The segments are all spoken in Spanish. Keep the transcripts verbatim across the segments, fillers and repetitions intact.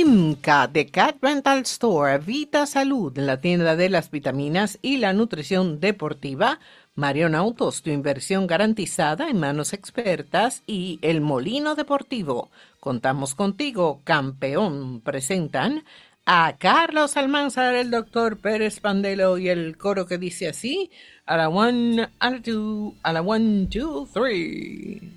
IMCA de Cat Rental Store, Vita Salud, la tienda de las vitaminas y la nutrición deportiva, Marion Autos, tu inversión garantizada en manos expertas, y El Molino Deportivo. Contamos contigo, campeón. Presentan a Carlos Almanzar, el doctor Pérez Pandelo y el coro que dice así: a la one, a la two, a la one, two, three.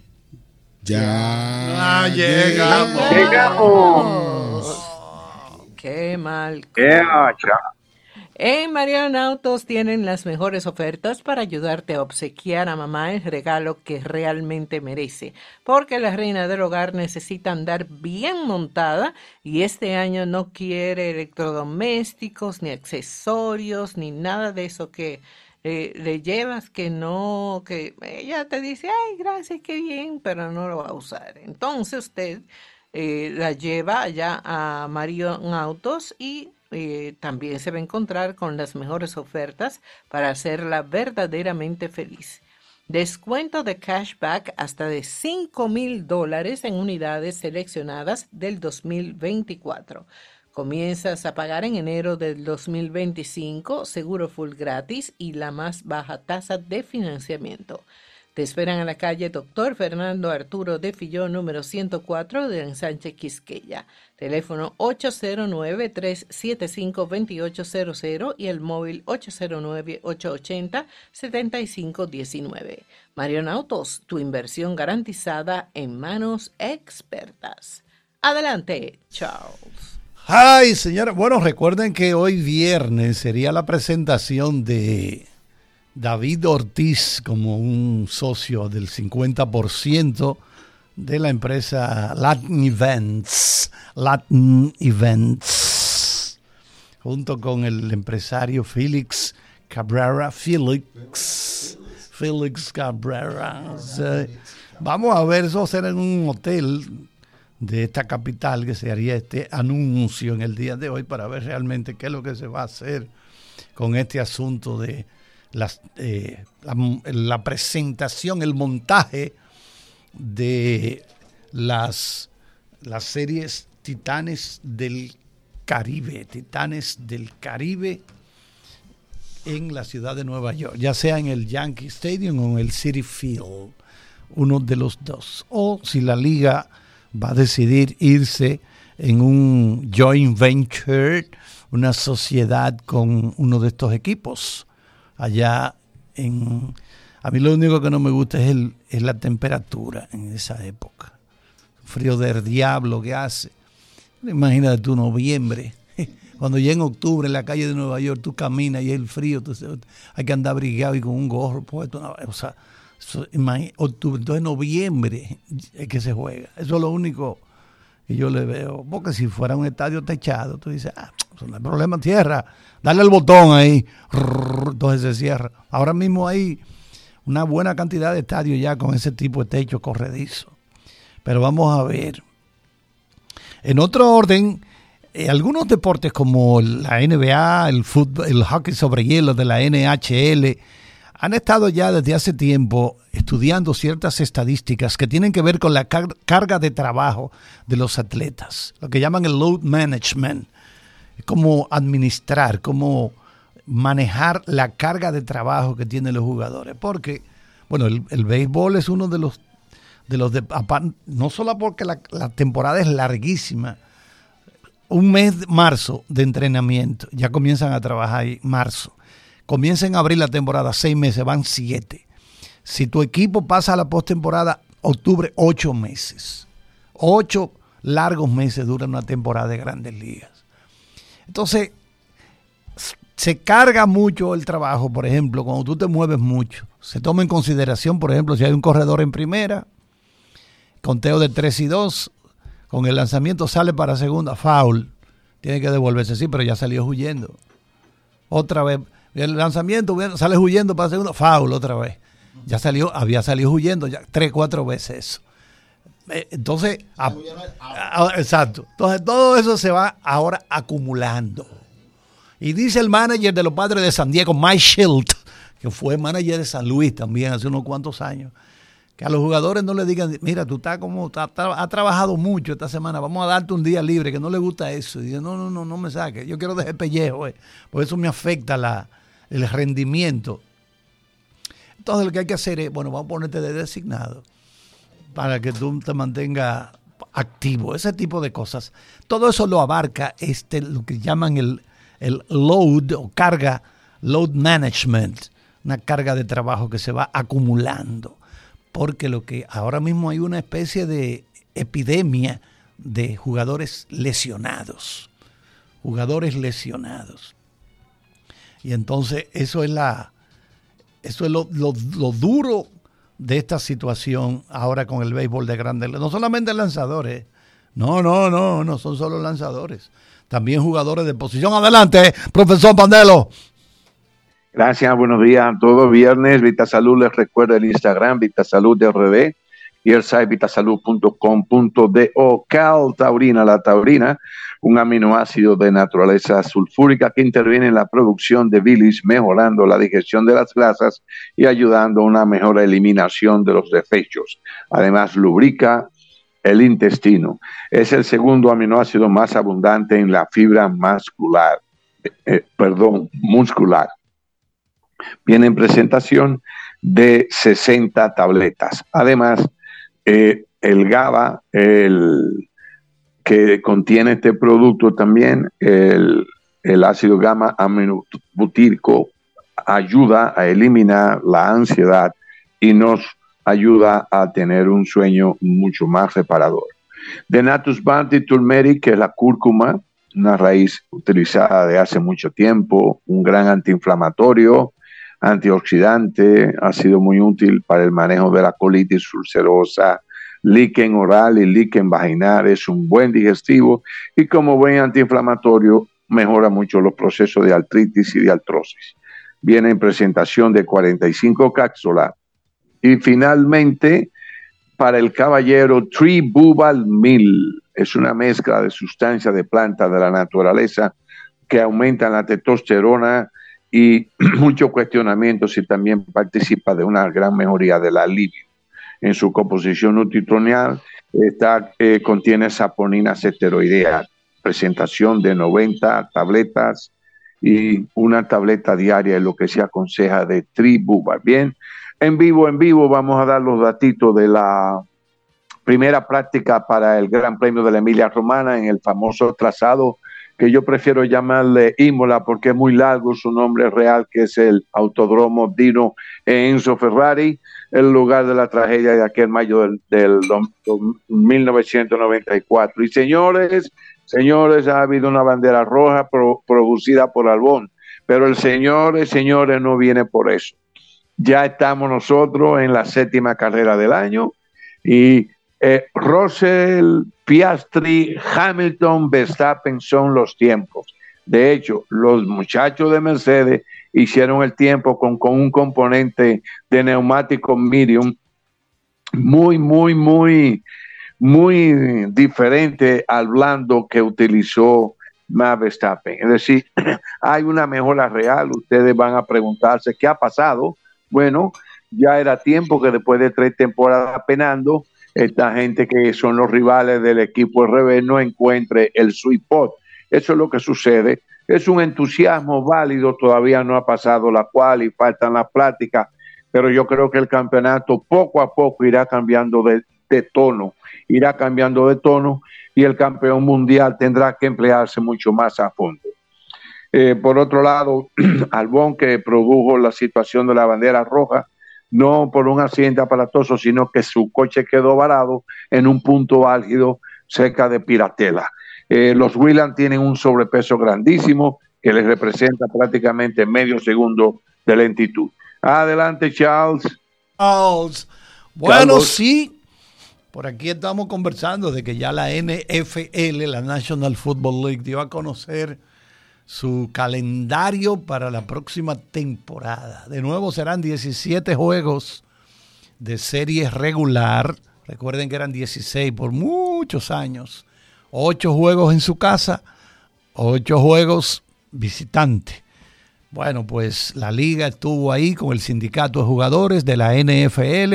Ya ah, llegamos. Llegamos. Qué mal. ¡Qué hacha! En Marion Autos tienen las mejores ofertas para ayudarte a obsequiar a mamá el regalo que realmente merece, porque la reina del hogar necesita andar bien montada y este año no quiere electrodomésticos, ni accesorios, ni nada de eso que eh, le llevas que no, que ella te dice, ay, gracias, qué bien, pero no lo va a usar. Entonces usted eh, la lleva allá a Marion Autos y Eh, también se va a encontrar con las mejores ofertas para hacerla verdaderamente feliz. Descuento de cashback hasta de cinco mil dólares en unidades seleccionadas del dos mil veinticuatro. Comienzas a pagar en enero del dos mil veinticinco, seguro full gratis y la más baja tasa de financiamiento. Te esperan en la calle Doctor Fernando Arturo de Filló, número ciento cuatro de Ensanche Quisqueya. Teléfono ocho cero nueve, tres siete cinco, dos ocho cero cero y el móvil ocho cero nueve, ocho ocho cero, siete cinco uno nueve. Marion Autos, tu inversión garantizada en manos expertas. Adelante, Charles. Ay, señora. Bueno, recuerden que hoy viernes sería la presentación de David Ortiz como un socio del cincuenta por ciento de la empresa Latin Events, Latin Events, junto con el empresario Félix Cabrera, Félix, Félix Cabrera. Vamos a ver, eso será en un hotel de esta capital que se haría este anuncio en el día de hoy para ver realmente qué es lo que se va a hacer con este asunto de Las, eh, la, la presentación, el montaje de las, las series Titanes del Caribe, Titanes del Caribe en la ciudad de Nueva York, ya sea en el Yankee Stadium o en el Citi Field, uno de los dos, o si la liga va a decidir irse en un joint venture, una sociedad con uno de estos equipos. Allá en... A mí lo único que no me gusta es, el, es la temperatura en esa época. Frío del diablo que hace. Imagínate tú, noviembre. Cuando ya en octubre en la calle de Nueva York tú caminas y el frío, tú, hay que andar abrigado y con un gorro puesto. O sea, eso, octubre, entonces noviembre es que se juega. Eso es lo único que yo le veo. Porque si fuera un estadio techado, tú dices, ah, no hay problema, tierra, dale el botón ahí, entonces se cierra. Ahora mismo hay una buena cantidad de estadios ya con ese tipo de techo corredizo. Pero vamos a ver. En otro orden, eh, algunos deportes como la N B A, el fútbol, el hockey sobre hielo de la N H L, han estado ya desde hace tiempo estudiando ciertas estadísticas que tienen que ver con la car- carga de trabajo de los atletas, lo que llaman el load management, cómo administrar, cómo manejar la carga de trabajo que tienen los jugadores, porque bueno, el, el béisbol es uno de los de los de, no solo porque la, la temporada es larguísima, un mes marzo de entrenamiento, ya comienzan a trabajar ahí, marzo, comienzan a abrir la temporada, seis meses, van siete. Si tu equipo pasa a la postemporada, octubre, ocho meses, ocho largos meses dura una temporada de Grandes Ligas. Entonces se carga mucho el trabajo, por ejemplo, cuando tú te mueves mucho. Se toma en consideración, por ejemplo, si hay un corredor en primera, conteo de tres y dos, con el lanzamiento sale para segunda, foul, tiene que devolverse, sí, pero ya salió huyendo. Otra vez, el lanzamiento sale huyendo para segunda, foul otra vez. Ya salió, había salido huyendo ya tres, cuatro veces eso. Entonces, a, a, exacto. Entonces todo eso se va ahora acumulando. Y dice el manager de los Padres de San Diego, Mike Shildt, que fue manager de San Luis también hace unos cuantos años, Que a los jugadores no le digan, mira, tú estás como, has ha trabajado mucho esta semana, vamos a darte un día libre, que no le gusta eso. Y dice, no, no, no, no me saques, yo quiero dejar pellejo, eh, porque eso me afecta la, el rendimiento. Entonces lo que hay que hacer es, bueno, vamos a ponerte de designado para que tú te mantengas activo, ese tipo de cosas. Todo eso lo abarca este, lo que llaman el, el load o carga, load management, una carga de trabajo que se va acumulando. Porque lo que ahora mismo hay una especie de epidemia de jugadores lesionados, jugadores lesionados. Y entonces eso es la, eso es lo, lo, lo duro de esta situación ahora con el béisbol de grandes, no solamente lanzadores, no, no, no, no son solo lanzadores, también jugadores de posición. Adelante, profesor Pandelo. Gracias, buenos días a todos. Viernes, VitaSalud les recuerda el Instagram, VitaSalud R D, y el site vitasalud punto com punto do. Cal-taurina, la taurina, un aminoácido de naturaleza sulfúrica que interviene en la producción de bilis, mejorando la digestión de las grasas y ayudando a una mejor eliminación de los desechos. Además, lubrica el intestino. Es el segundo aminoácido más abundante en la fibra muscular, eh, perdón, muscular. Viene en presentación de sesenta tabletas. Además, eh, el GABA, el que contiene este producto también, el, el ácido gamma aminobutírico, ayuda a eliminar la ansiedad y nos ayuda a tener un sueño mucho más reparador. De Natus Bounty Turmeric, que es la cúrcuma, una raíz utilizada de hace mucho tiempo, un gran antiinflamatorio, antioxidante, ha sido muy útil para el manejo de la colitis ulcerosa, líquen oral y líquen vaginal, es un buen digestivo y como buen antiinflamatorio mejora mucho los procesos de artritis y de artrosis. Viene en presentación de cuarenta y cinco cápsulas. Y finalmente, para el caballero, Tribubal Mil, es una mezcla de sustancias de plantas de la naturaleza que aumentan la testosterona y muchos cuestionamientos, y también participa de una gran mejoría de la libido. En su composición nutricional está, eh, contiene saponinas esteroideas, presentación de noventa tabletas y una tableta diaria es lo que se aconseja de Tribubal. Bien, en vivo, en vivo vamos a dar los datitos de la primera práctica para el Gran Premio de la Emilia Romagna en el famoso trazado que yo prefiero llamarle Imola porque es muy largo su nombre real, que es el Autódromo Dino Enzo Ferrari, el lugar de la tragedia de aquel mayo del, del, del mil novecientos noventa y cuatro. Y señores, señores, ha habido una bandera roja pro, producida por Albón, pero el señores, señores, no viene por eso. Ya estamos nosotros en la séptima carrera del año y eh, Russell, Piastri, Hamilton, Verstappen son los tiempos. De hecho, los muchachos de Mercedes hicieron el tiempo con, con un componente de neumático medium muy, muy, muy, muy diferente al blando que utilizó Max Verstappen. Es decir, hay una mejora real. Ustedes van a preguntarse qué ha pasado. Bueno, ya era tiempo que después de tres temporadas penando, esta gente que son los rivales del equipo al revés no encuentre el sweet spot. Eso es lo que sucede. Es un entusiasmo válido, todavía no ha pasado la cual y faltan las pláticas, pero yo creo que el campeonato poco a poco irá cambiando de, de tono, irá cambiando de tono y el campeón mundial tendrá que emplearse mucho más a fondo. Eh, por otro lado, Albón, que produjo la situación de la bandera roja, no por un accidente aparatoso, sino que su coche quedó varado en un punto álgido cerca de Piratela. Eh, los Williams tienen un sobrepeso grandísimo que les representa prácticamente medio segundo de lentitud. Adelante, Charles. Charles. Bueno, Carlos. Sí, por aquí estamos conversando de que ya la N F L, la National Football League, dio a conocer su calendario para la próxima temporada. De nuevo serán diecisiete juegos de serie regular. Recuerden que eran dieciséis por muchos años. ocho juegos en su casa, ocho juegos visitante. Bueno, pues la liga estuvo ahí con el sindicato de jugadores de la N F L,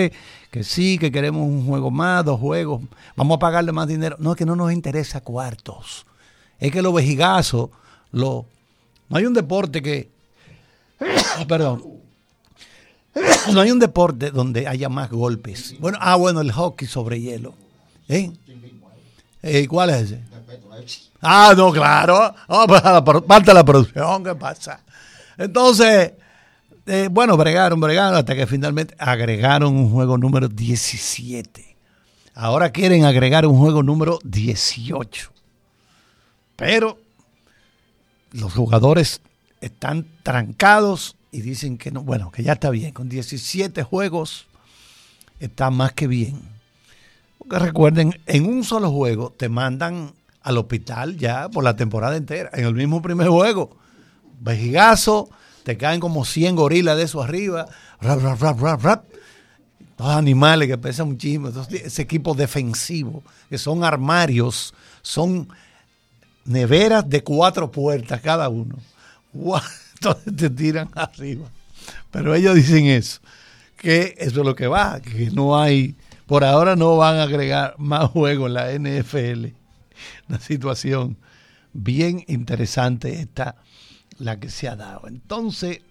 que sí, que queremos un juego más, dos juegos, vamos a pagarle más dinero. No, es que no nos interesa cuartos. Es que los vejigazos, lo, no hay un deporte que, perdón, no hay un deporte donde haya más golpes. Bueno, ah, bueno, el hockey sobre hielo. ¿Eh? ¿Eh? ¿Cuál es ese? Ah, no, claro. Oh, parte la producción, ¿qué pasa? Entonces, eh, bueno, bregaron, bregaron, hasta que finalmente agregaron un juego número diecisiete. Ahora quieren agregar un juego número dieciocho. Pero los jugadores están trancados y dicen que no, bueno, que ya está bien. Con diecisiete juegos está más que bien. Porque recuerden, en un solo juego te mandan al hospital ya por la temporada entera. En el mismo primer juego, vejigazo, te caen como cien gorilas de eso arriba. Rap, rap, rap, rap, rap. Dos animales que pesan muchísimo. Entonces, ese equipo defensivo, que son armarios, son neveras de cuatro puertas cada uno. ¡Wow! Entonces te tiran arriba. Pero ellos dicen eso, que eso es lo que va, que no hay, por ahora no van a agregar más juegos en la N F L. Una situación bien interesante esta, la que se ha dado. Entonces,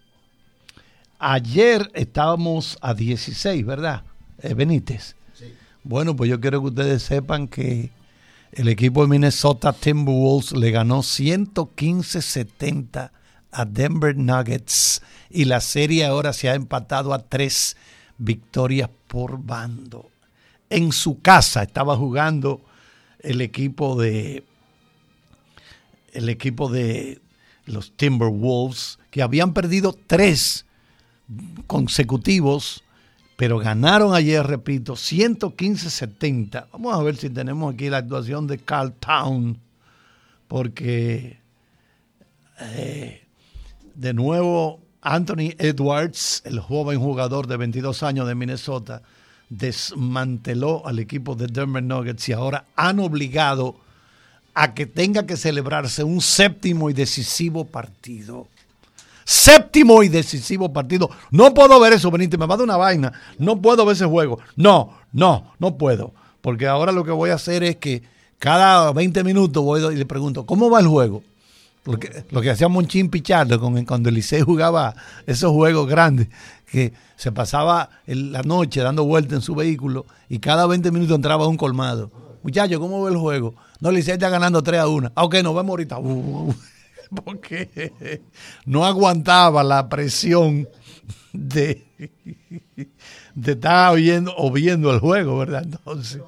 ayer estábamos a dieciséis, ¿verdad? Eh, Benítez. Sí. Bueno, pues yo quiero que ustedes sepan que el equipo de Minnesota Timberwolves le ganó ciento quince a setenta a Denver Nuggets y la serie ahora se ha empatado a tres victorias por bando. En su casa estaba jugando el equipo de el equipo de los Timberwolves, que habían perdido tres consecutivos, pero ganaron ayer, repito, ciento quince a setenta. Vamos a ver si tenemos aquí la actuación de Karl Towns, porque eh, de nuevo Anthony Edwards, el joven jugador de veintidós años de Minnesota, desmanteló al equipo de Denver Nuggets y ahora han obligado a que tenga que celebrarse un séptimo y decisivo partido. Séptimo y decisivo partido. No puedo ver eso, Benítez, me va a dar una vaina. No puedo ver ese juego. No, no, no puedo. Porque ahora lo que voy a hacer es que cada veinte minutos voy y le pregunto, ¿cómo va el juego? Lo que, lo que hacía Monchín Pichardo con, cuando el Licey jugaba esos juegos grandes, que se pasaba el, la noche dando vueltas en su vehículo y cada veinte minutos entraba a un colmado. Muchachos, ¿cómo ve el juego? No, el Licey está ganando tres a uno. Ah, ok, nos vemos ahorita. Uh, porque no aguantaba la presión de, de estar oyendo o viendo el juego, ¿verdad? Entonces,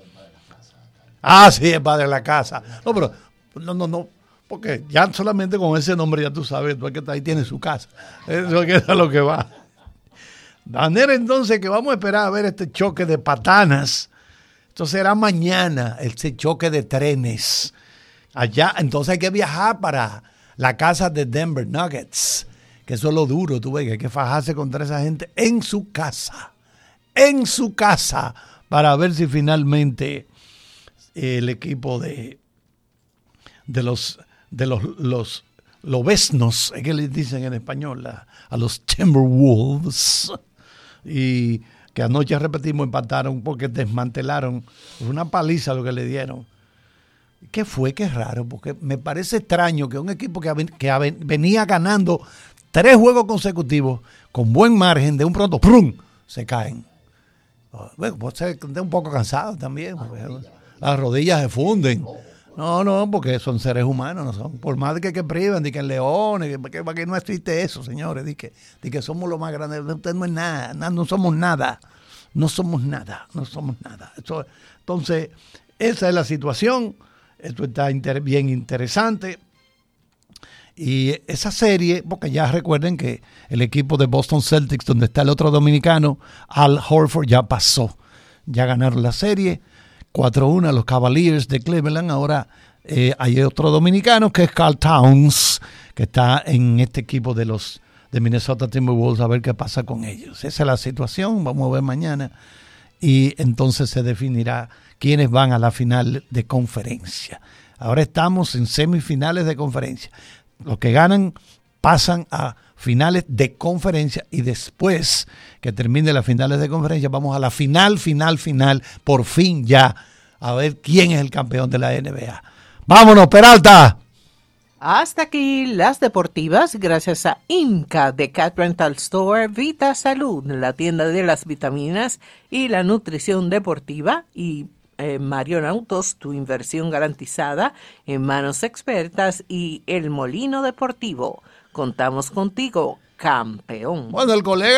ah, sí, es padre de la casa. No, pero no, no, no. Porque ya solamente con ese nombre ya tú sabes, tú es que ahí tiene su casa. Eso es lo que va. De manera entonces que vamos a esperar a ver este choque de patanas. Esto será mañana, este choque de trenes. Allá, entonces hay que viajar para la casa de Denver Nuggets. Que eso es lo duro, tú ves, que hay que fajarse contra esa gente en su casa. En su casa. Para ver si finalmente el equipo de, de los... de los, los lobesnos, es que les dicen en español, a, a los Timberwolves, y que anoche, repetimos, empataron porque desmantelaron, una paliza lo que le dieron. ¿Qué fue? Qué raro, porque me parece extraño que un equipo que, que venía ganando tres juegos consecutivos con buen margen, de un pronto, ¡prum!, se caen. Bueno, pues se está un poco cansado también, las rodillas se funden. No, no, porque son seres humanos, no son. Por más que, que privan, de que leones, que, que, que no existe eso, señores, de que, de que somos los más grandes. Usted no es nada, nada, no somos nada, no somos nada, no somos nada. Eso, entonces, esa es la situación. Esto está inter, bien interesante. Y esa serie, porque ya recuerden que el equipo de Boston Celtics, donde está el otro dominicano, Al Horford, ya pasó. Ya ganaron la serie. cuatro a uno a los Cavaliers de Cleveland. Ahora eh, hay otro dominicano que es Karl Towns, que está en este equipo de los de Minnesota Timberwolves, a ver qué pasa con ellos. Esa es la situación, vamos a ver mañana. Y entonces se definirá quiénes van a la final de conferencia. Ahora estamos en semifinales de conferencia. Los que ganan pasan a finales de conferencia y después que termine las finales de conferencia vamos a la final, final, final, por fin ya, a ver quién es el campeón de la N B A. ¡Vámonos, Peralta! Hasta aquí las deportivas, gracias a Inca de Cat Rental Store, Vita Salud, la tienda de las vitaminas y la nutrición deportiva, y eh, Marion Autos, tu inversión garantizada en manos expertas, y El Molino Deportivo. Contamos contigo, campeón. Bueno, el colega